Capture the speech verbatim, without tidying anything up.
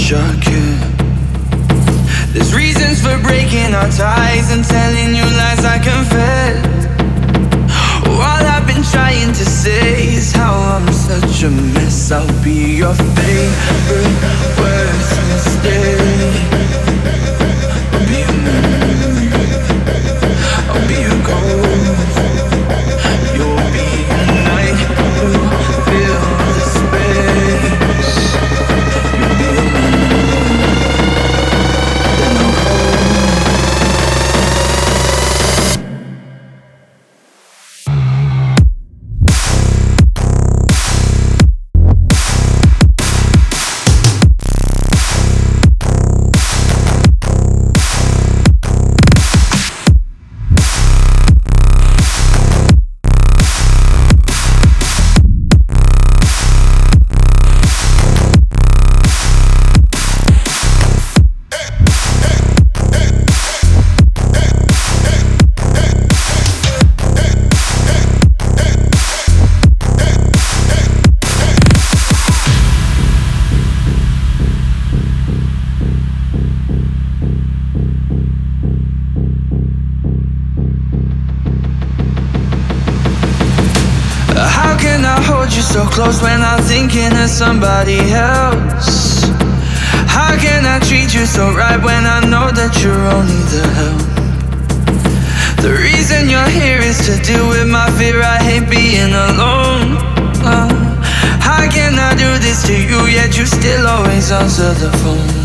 shock you. There's reasons for breaking our ties and telling you lies I confess. All I've been trying to say is how I'm such a mess. I'll be your favorite worst mistake. I'll be your moon, I'll be your ghost. You'll be the night who fills the space. You'll be the moon, then I'll go. How can I hold you so close when I'm thinking of somebody else? How can I treat you so right when I know that you're only the help? The reason you're here is to deal with my fear. I hate being alone. uh, How can I do this to you yet you still always answer the phone?